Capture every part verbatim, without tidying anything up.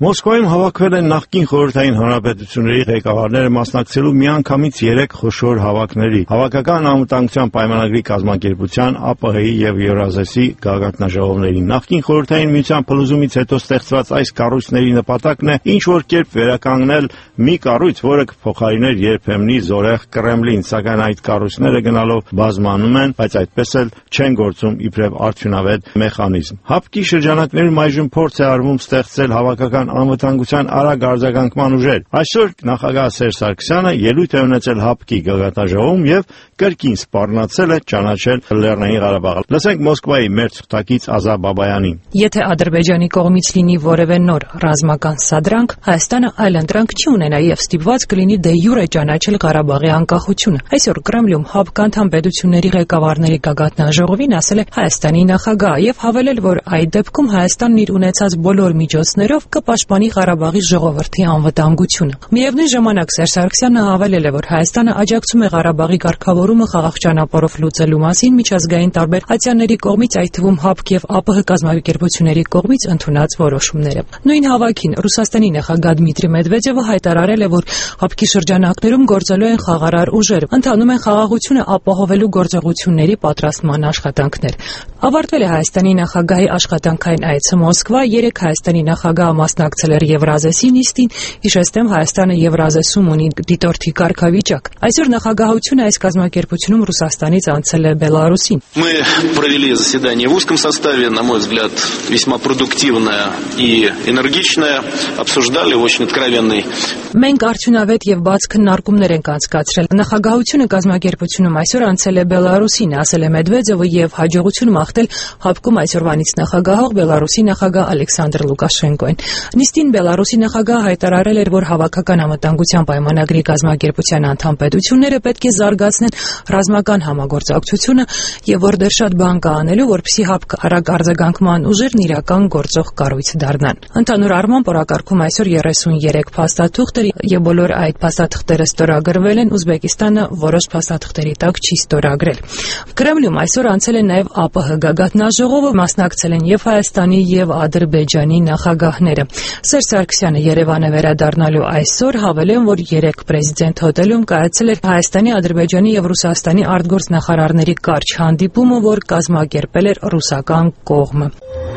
Մոսկվայում հավաքվել են նախկին խորհրդային հանրապետությունների ղեկավարները մասնակցելու միանգամից երեք խոշոր հավաքների։ Հավաքական անվտանգության պայմանագրի կազմակերպության, ԱՊՀ-ի եւ Եվրազեսի գագաթնաժողովների նախկին խորհրդային միության փլուզումից հետո ստեղծված այս կառույցների նպատակն է ինչ որ կերպ վերականգնել մի կառույց, որը կփոխարիներ երբեմնի զորեղ Կրեմլին, սակայն այդ կառույցները գնալով բազմանում են, բայց այդպես էլ չեն գործում իբրև արդյունավետ մեխանիզմ։ ՀԱՊԿ-ի շրջանակներում այժմ փորձ է արվում ստեղծել հավաքական անվտանգության արագ արձագանքման ուժեր։ Այսօր նախագահ Սերժ Սարգսյանը ելույթ է ունեցել ՀԱՊԿ-ի գագաթնաժողովում եւ կրկին սպառնացել է ճանաչել Լեռնային Ղարաբաղը։ Լսենք Մոսկվայի մեր ցուցակից Ազա Բաբայանի։ Եթե Ադրբեջանի կողմից լինի որևէ նոր ռազմական սադրանք, Հայաստանը այլընտրանք չի ունենա եւ ստիպված կլինի դե յուրե ճանաչել Ղարաբաղի անկախությունը։ Այսօր Կրեմլում ՀԱՊԿ անդամ պետությունների ղեկավարների գագաթնաժողովին ասել է Հայաստանի նախագահը եւ հավելել, որ այդ դեպքում Հայաստանն իր ունեցած բոլոր միջոցներով կպաշտպանի Ղարաբաղի ժողովրդի անվտանգությունը։ Միևնույն ժամանակ Սերժ Սարգսյանը հավելել է, որ Հայաստանը աջակցում է Ղարաբաղի կարգավորումը խաղաղ ճանապարհով լուծելու մասին միջազգային տարբեր ատյանների կողմից, այդ թվում ՀԱՊԿ եւ ԱՊՀ կազմակերպությունների կողմից ընդունած որոշումները։ Նույն հավաքին Ռուսաստանի նախագահ Դմիտրի Մեդվեդևը հայտարարել է, որ ՀԱՊԿ-ի շրջանակներում գործելու են խաղաղարար ուժեր, ընթանում են խաղաղությունը ապահովելու գործողությունների պատրաստման աշխատանքներ։ Ավարտվել է Հայաստանի նախագահի աշխատանքային այցը Մոսկվա, երեք Հայաստանի նախագահը մասնակցել էր Եվրազեսի նիստին, հիշեցնեմ Հայաստանը Եվրազեսում ունի դիտորդի կարգավիճակ։ Այսօր նախագահությունը այս կազմակերպությունում Ռուսաստանից անցել է Բելարուսին։ Мы провели заседание в узком составе, на мой взгляд, весьма продуктивное и энергичное, обсуждали в очень откровенный. Մենք արդյունավետ եւ բաց քննարկումներ ենք անցկացրել։ Նախագահությունը կազմակերպությունում այսօր անցել է Բելարուսին, ասել է Մեդվեդևը եւ հաջողություն մաղթել ՀԱՊԿ-ում այսօրվանից նախագահող Բելարուսի նախագահ Ալեքսանդր Լուկաշենկոին։ Նիստին Բելարուսի նախագահը հայտարարել էր, որ հավաքական անվտանգության պայմանագրի կազմակերպության անդամ պետությունները պետք է զարգացնեն ռազմական համագործակցությունը եւ որ դեռ շատ բան կա անելու, որպեսզի ՀԱՊԿ արագ արձագանքման ուժերն իրական գործող կառույց դառնան։ Ընդհանուր առմամբ օրակարգում այսօր երեսունյերեք փաստաթուղթ եւ բոլոր այդ փաստաթղթերը ստորագրվել են, Ուզբեկիստանը որոշ փաստաթղթերի տակ չի ստորագրել։ Կրեմլում այսօր անցել է նաեւ ԱՊՀ գագաթնաժողովը, մասնակցել են եւ Հայաստանի եւ Ադրբեջանի նախագահները։ Սերժ Սարգսյանը Երևան է վերադառնալու այսօր, հավելեմ, որ երեք պրեզիդենտ հոթելում կայացել էր Հայաստանի, Ադրբեջանի եւ Ռուսաստանի արտգործնախարարների կարճ հանդիպումը, որ կազմակերպել էր ռուսական կողմը։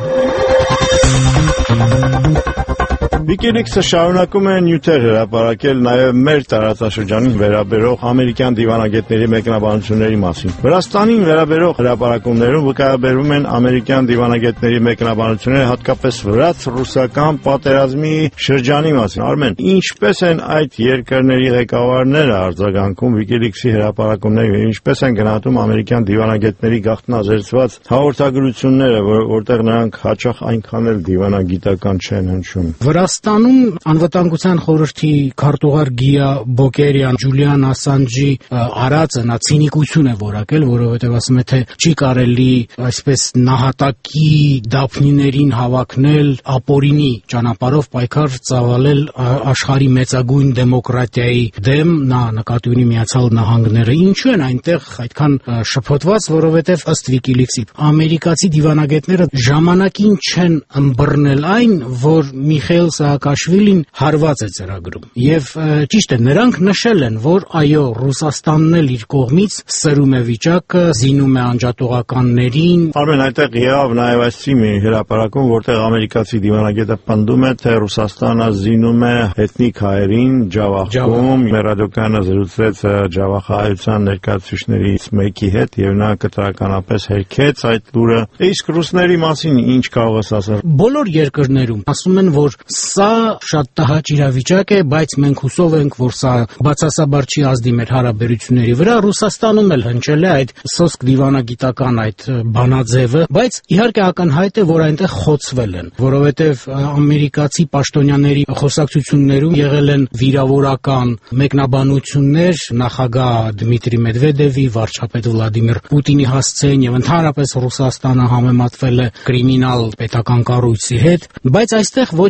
Wikileaks-ը շարունակում է նյութեր հրապարակել նաև մեր տարածաշրջանին վերաբերող ամերիկյան դիվանագետների մեկնաբանությունների մասին։ Վրաստանին վերաբերող հրապարակումներում վկայաբերվում են ամերիկյան դիվանագետների մեկնաբանությունները հատկապես վրաց-ռուսական պատերազմի շրջանի մասին։ Արմեն, ինչպես են այդ երկրների ղեկավարները արձագանքում Wikileaks-ի հրապարակումներին եւ ինչպես են գնահատում ամերիկյան դիվանագետների գաղտնազերծված հաղորդագրությունները, որտեղ նրանք հաճախ այնքան էլ դիվանագիտական չեն հնչում։ Վրաստանում անվտանգության խորհրդի քարտուղար Գիա Բոկերյան Ջուլիան Ասանջի արածը նա ցինիկություն է որակել, որովհետև ասում է թե չի կարելի այսպես նահատակի դափնիներին հավաքնել ապօրինի ճանապարհով պայքար ծավալել աշխարհի մեծագույն դեմոկրատիայի դեմ, նա նկատի ունի Միացյալ Նահանգները։ Ինչու են այնտեղ այդքան շփոթված, որովհետև ըստ Wikileaks-ի ամերիկացի դիվանագետները ժամանակին չեն ըմբռնել այն, որ Միխայիլ Սաակաշվիլին հարված է ծրագրում եւ ճիշտ է, նրանք նշել են, որ այո, Ռուսաստանն էլ իր կողմից սրում է վիճակը, զինում է անջատողականներին։ Արմեն, այդտեղ եղավ նաեւ այսի մի հրապարակում, որտեղ ամերիկացի դիվանագետը պնդում է, թե Ռուսաստանը զինում է էթնիկ հայերին Ջավախում, ռադիոկայանը զրուցեց Ջավախահայության ներկայացուցիչներից մեկի հետ եւ նա կտրականապես հերքեց այդ լուրը։ Իսկ ռուսների մասին ինչ կարող ես ասել։ Բոլոր երկրներում ասում են, որ սա շատ տհաճ իրավիճակ է, բայց մենք հուսով ենք, որ սա բացասաբար չի ազդի մեր հարաբերությունների վրա։ Ռուսաստանում էլ հնչել է այդ սոսկ դիվանագիտական այդ բանաձևը, բայց իհարկե ակնհայտ է, որ այնտեղ խոցվել են, որովհետև ամերիկացի պաշտոնյաների խոսակցություններում եղել են վիրավորական մեկնաբանություններ նախագահ Դմիտրի Մեդվեդևի, վարչապետ Վլադիմիր Պուտինի հասցեին եւ ընդհանրապես Ռուսաստանը համեմատվել է կրիմինալ պետական կառույցի հետ, բայց այստեղ ոչ միայն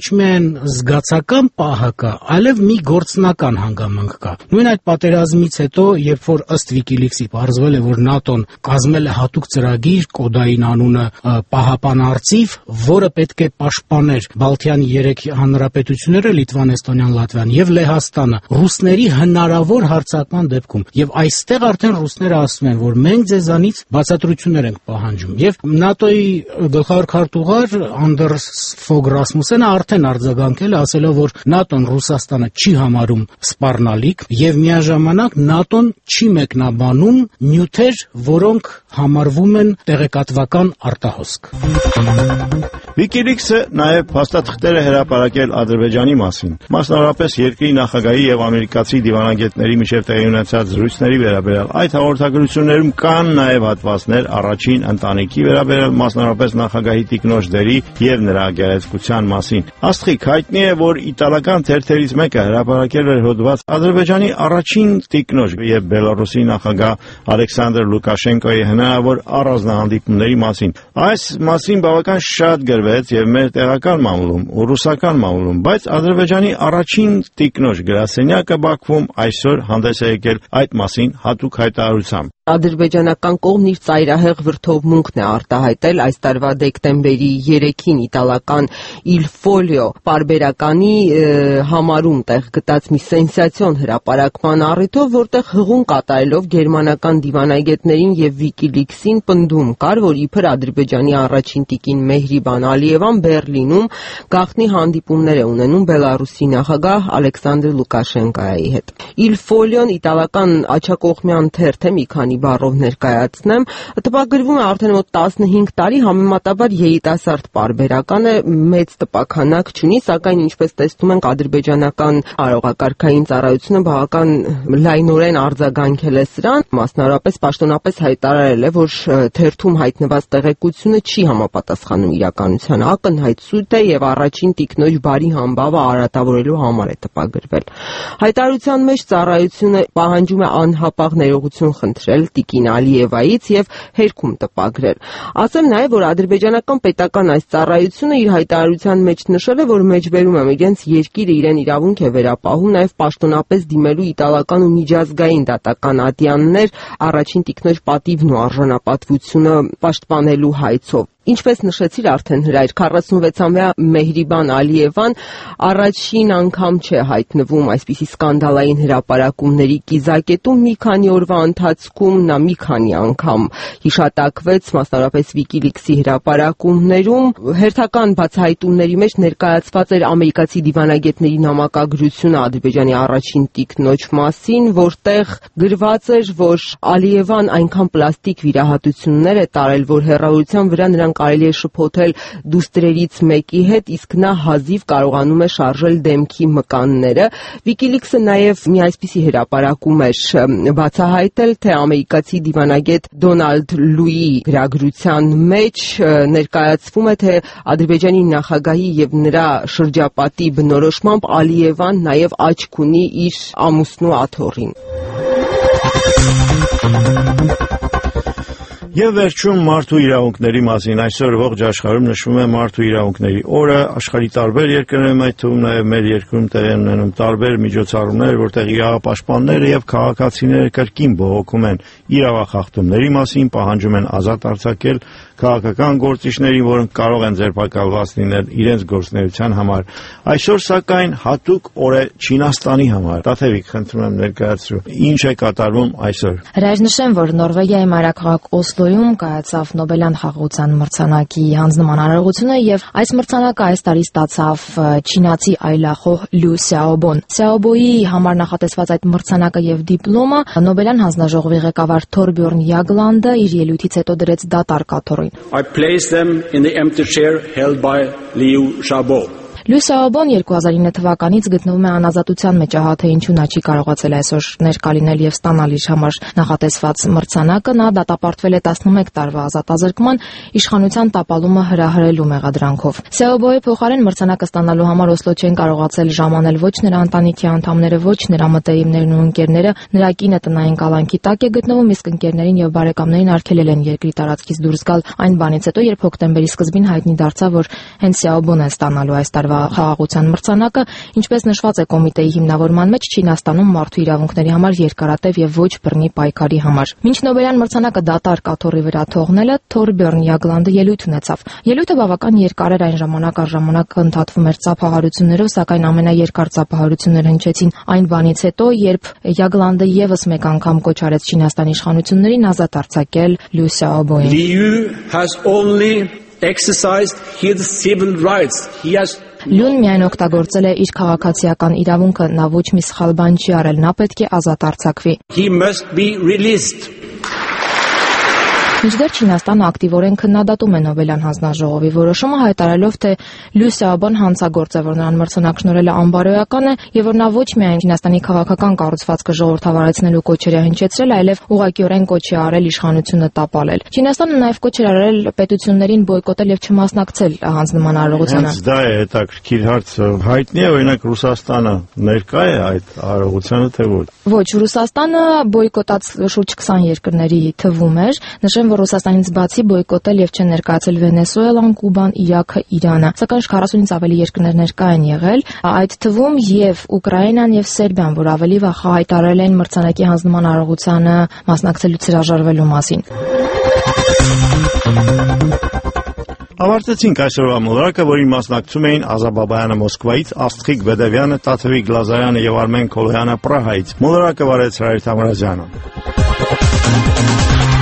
զգացական պահը կա, այլև մի գործնական հանգամանք կա։ Նույն այդ պատերազմից հետո, երբ որ ըստ Wikileaks-ի պարզվել է, որ ՆԱՏՕ-ն կազմել է հատուկ ծրագիր, կոդային անունը պահապանարծիվ, որը պետք է պաշտպաներ Բալթյան երեք հանրապետությունները՝ Լիտվան, Էստոնիան, Լատվիան եւ Լեհաստանը ռուսների հնարավոր հարձակման դեպքում։ Եվ այստեղ արդեն ռուսները ասում են, որ մենք ձեզանից բացատրություններ ենք պահանջում։ Եվ ՆԱՏՕ-ի գլխավոր քարտուղար Անդերս Ֆոգ Ռասմուսենը արդեն արձագանքել է, ասելով, որ ՆԱՏՕ-ն Ռուսաստանը չի համարում սպառնալիք եւ միաժամանակ ՆԱՏՕ-ն չի մեկնաբանում նյութեր, որոնք համարվում են տեղեկատվական արտահոսք։ Wikileaks-ը նաև փաստաթղթեր է հրապարակել Ադրբեջանի մասին, մասնավորապես երկրի նախագահի եւ ամերիկացի դիվանագետների միջև տեղի ունեցած զրույցների վերաբերյալ։ Այդ հաղորդագրություններում կան նաև հատվածներ առաջին ընտանիքի վերաբերյալ, մասնավորապես նախագահի տիկնոջ դերի եւ նրա գեղեցկության մասին։ Աստղիկ, հայտնի է, որ իտալական թերթերից մեկը հրապարակել էր հոդված Ադրբեջանի առաջին տիկնոջ եւ Բելարուսի նախագահ Ալեքսանդր Լուկաշենկոյի հնարավոր առանձնահանդիպումների մասին։ Այս մասին բավական շատ գրվեց եւ մեր տեղական մամուլում ու ռուսական մամուլում, բայց Ադրբեջանի առաջին տիկնոջ գրասենյակը Բաքվում այսօր հանդես է եկել այդ մասին հատուկ հայտարարությամբ։ Ադրբեջանական կողմն իր ծայրահեղ վրդովմունքն է արտահայտել այս տարվա դեկտեմբերի երեքին իտալական Il Foglio պարբերականի համարում տեղ գտած մի սենսացիոն հրապարակման առիթով, որտեղ հղում կատարելով գերմանական դիվանագետներին եւ Wikileaks-ին պնդում կար, որ իբր Ադրբեջանի առաջին տիկին Մեհրիբան Ալիևան Բերլինում գաղտնի հանդիպումներ է ունենում Բելարուսի նախագահ Ալեքսանդր Լուկաշենկոյի հետ։ Il Foglio-ն իտալական աջակողմյան թերթ է, մի քանի բառով ներկայացնեմ, տպագրվում է արդեն մոտ տասնհինգ տարի, համեմատաբար երիտասարդ պարբերական է, մեծ տպաքանակ չունի, սակայն ինչպես տեսնում ենք ադրբեջանական արողակարգային ծառայությունը բավական լայնորեն արձագանքել է սրան, մասնավորապես պաշտոնապես հայտարարել է, որ թերթում հայտնված տեղեկությունը չի համապատասխանում իրականությանը, ակնհայտ սուտ է եւ առաջին տիկնոջ բարի համբավը արատավորելու համար է տպագրվել։ Հայտարարության մեջ ծառայությունը պահանջում է անհապաղ ներողություն խնդրել տիկին Ալիևայից եւ հերքում տպագրել։ Ասեմ նաեւ, որ ադրբեջանական պետական այս ծառայությունը իր հայտարարության մեջ նշել է, որ մեջբերում է իրենց երկիրը իրեն իրավունք է վերապահում նաեւ պաշտոնապես դիմելու իտալական ու միջազգային դատական ատյաններ առաջին տիկնոջ պատիվն ու արժանապատվությունը պաշտպանելու հայցով։ Ինչպես նշեցիր արդեն հրայր, քառասունվեցամյա Մեհրիբան Ալիևան առաջին անգամ չէ հայտնվում այսպիսի սկանդալային հրապարակումների կիզակետում, մի քանի օրվա ընթացքում նա մի քանի անգամ հիշատակվեց, մասնավորապես Wikileaks-ի հրապարակումներում, հերթական բացահայտումների մեջ ներկայացված էր ամերիկացի դիվանագետների նամակագրությունը Ադրբեջանի առաջին տիկնոջ մասին, որտեղ գրված էր, որ Ալիևան այնքան պլաստիկ վիրահատություններ է տարել, որ հեռավորության վրա նրան կարելի է շփոթել դուստրերից մեկի հետ, իսկ նա հազիվ կարողանում է շարժել դեմքի մկանները։ Wikileaks-ը նաև մի այսպիսի հրապարակում էր բացահայտել, թե ամերիկացի դիվանագետ Դոնալդ Լուի գրագրության մեջ ներկայացվում է, թե Ադրբեջանի նախագահի եւ նրա շրջապատի բնորոշմամբ Ալիևան նաև աչք ունի իր ամուսնու աթոռին։ Եվ վերջում մարդու իրավունքների մասին այսօր ողջ աշխարհում նշվում է մարդու իրավունքների օրը, աշխարհի տարբեր երկրներում, այդ թվում նաև մեր երկրում տեղի են ունենում տարբեր միջոցառումներ, որտեղ իրավապաշտպանները եւ քաղաքացիները կրկին բողոքում են իրավախախտումների մասին, պահանջում են ազատ արձակել քաղաքական գործիչներին, որոնք կարող են ձերբակալված լինել իրենց գործունեության համար։ Այսօր սակայն հատուկ օր է Չինաստանի համար։ Տաթևիկ, խնդրում եմ ներկայացրու, ինչ է կատարվում այսօր։ Հրաժ նշեմ, որ Նորվեգիայի մայրաքաղաք Օսլոյում կայացավ Նոբելյան խաղաղության մրցանակի հանձնման արարողությունը եւ այս մրցանակը այս տարի ստացավ չինացի այլախոհ Լյու Սյաոբոն։ Սյաոբոյի համար նախատեսված այդ մրցանակը եւ դիպլոմը Նոբելյան հանձնաժողովի ղեկավար Թորբյորն Յագլանդը իր ելույթից հետո դրեց դատարկ աթոռին։ I place them in the empty chair held by Liu Xiaobo. Լյու Սյաոբոն երկու հազար ինը թվականից գտնվում է անազատության մեջ, ահա թե ինչու նա չի կարողացել այսօր ներկա լինել եւ ստանալ իր համար նախատեսված մրցանակը։ Նա դատապարտվել է տասնմեկ տարվա ազատազրկման իշխանության տապալումը հրահրելու մեղադրանքով։ Սյաոբոյի փոխարեն մրցանակը ստանալու համար Օսլո չեն կարողացել ժամանել ոչ նրա ընտանիքի անդամները, ոչ նրա մտերիմներն ու ընկերները։ Նրա կինը տնային կալանքի տակ է գտնվում, իսկ ընկերներին եւ բարեկամներին արգելել են երկրի տարածքից դուրս գալ այն բանից հետո, երբ հոկտեմբերի սկզբին հայտնի դարձավ, որ հենց Սյաոբոն է ստանալու այս տարվա խաղաղության մրցանակը, ինչպես նշված է կոմիտեի հիմնավորման մեջ, Չինաստանում մարդու իրավունքների համար երկարատև եւ ոչ բռնի պայքարի համար։ Մինչ Նոբելյան մրցանակը դատարկ աթոռի վրա թողնելը, Թորբյորն Յագլանդը ելույթ ունեցավ։ Ելույթը բավական երկար էր, այն ժամանակ առ ժամանակ ընդհատվում էր ծափահարություններով, սակայն ամենաերկար ծափահարությունները հնչեցին այն բանից հետո, երբ Յագլանդը եւս մեկ անգամ կոչ արեց Չինաստանի իշխանություններին ազատ արձակել Լյու Սյաոբոյին։ Liu has only exercised his civil rights. He has Լյուն միայն օգտագործել է իր քաղաքացիական իրավունքը, նա ոչ մի սխալ բան չի արել, նա պետք է ազատ արձակվի։ He must be released. Մինչդեռ Չինաստանը ակտիվորեն քննադատում է Նոբելյան հանձնաժողովի որոշումը, հայտարարելով, թե Լյու Սյաոբոն հանցագործ է, որ նրան մրցանակ շնորհելը անբարոյական է, եւ որ նա ոչ միայն Չինաստանի քաղաքական կառուցվածքը ժողովրդավարեցնելու կոչեր է հնչեցրել, այլև ուղղակիորեն կոչ է արել իշխանությունը տապալել։ Չինաստանը նաեւ կոչ էր արել պետություններին բոյկոտել եւ չմասնակցել հանձնման արարողությանը։ Դա է հետաքրքիր հարցը։ Հայտնի է, օրինակ Ռուսաստանը ներկա է այդ արարողությանը, թե ոչ։ Ոչ, Ռուսաստանը բոյկոտած շուրջ քսան երկրների թվում էր, նշեմ, որ Ռուսաստանից բացի բոյկոտել եւ չեն ներկայացել Վենեսուելան, Կուբան, Իրաքը, Իրանը, սակայն քառասունից ավելի երկրներ ներկա են եղել, այդ թվում եւ Ուկրաինան եւ Սերբիան, որ ավելի վաղ հայտարարել են մրցանակի հանձնման արարողությանը մասնակցելուց հրաժարվելու մասին։ Ավարտեցինք այսօրվա մոլորակը, որին մասնակցում էին Ազա Բաբայանը Մոսկվայից, Աստղիկ Բեդևյանը, Տաթևիկ Գլազարյանը եւ Արմեն Քոլոյանը Պրահայից։ Մոլորակը վարեց Հրայր Թամրազյանը։